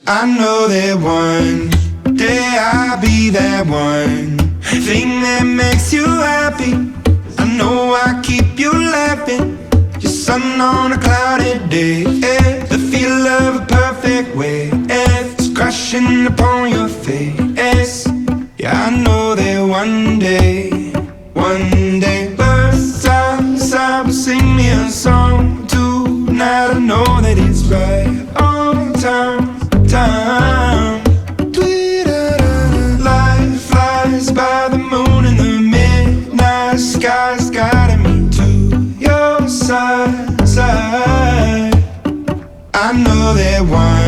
I know that one day I'll be that one thing that makes you happy. I know I keep you laughing. Your sun on a cloudy day, the feel of a perfect wave, it's crashing upon your face. Yeah, I know that one day birds outside will sing me a song tonight. I know that it's right on time. Light flies by the moon in the midnight sky's guiding me to your side. I know that one